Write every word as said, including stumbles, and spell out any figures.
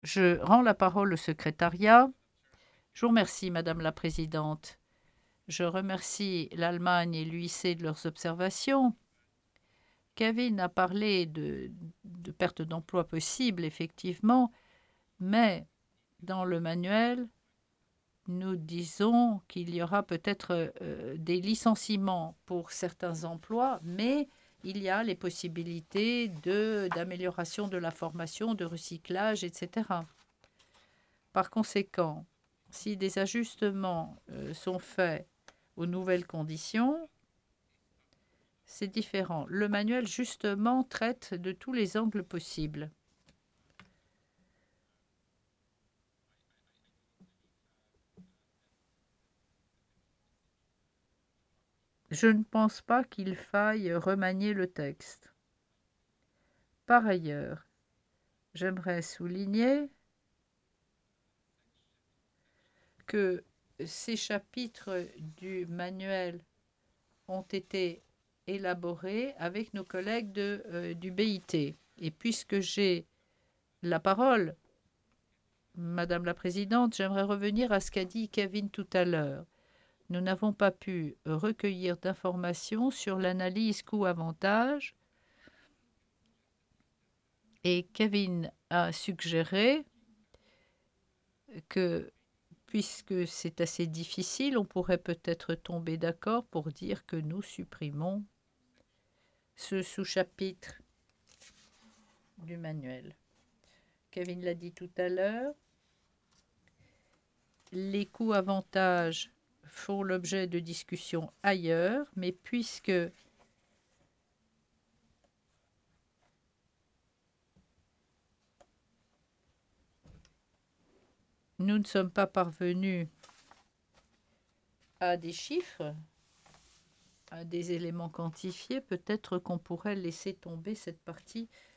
Je rends la parole au secrétariat. Je vous remercie, Madame la Présidente. Je remercie l'Allemagne et l'U I C de leurs observations. Kevin a parlé de, de perte d'emploi possible, effectivement, mais dans le manuel, nous disons qu'il y aura peut-être euh, des licenciements pour certains emplois, mais il y a les possibilités de, d'amélioration de la formation, de recyclage, et cetera. Par conséquent, si des ajustements euh, sont faits aux nouvelles conditions, c'est différent. Le manuel, justement, traite de tous les angles possibles. Je ne pense pas qu'il faille remanier le texte. Par ailleurs, j'aimerais souligner que ces chapitres du manuel ont été élaborés avec nos collègues de, euh, du B I T. Et puisque j'ai la parole, Madame la Présidente, j'aimerais revenir à ce qu'a dit Kevin tout à l'heure. Nous n'avons pas pu recueillir d'informations sur l'analyse coût-avantage et Kevin a suggéré que, puisque c'est assez difficile, on pourrait peut-être tomber d'accord pour dire que nous supprimons ce sous-chapitre du manuel. Kevin l'a dit tout à l'heure, les coûts-avantages font l'objet de discussions ailleurs, mais puisque nous ne sommes pas parvenus à des chiffres, à des éléments quantifiés, peut-être qu'on pourrait laisser tomber cette partie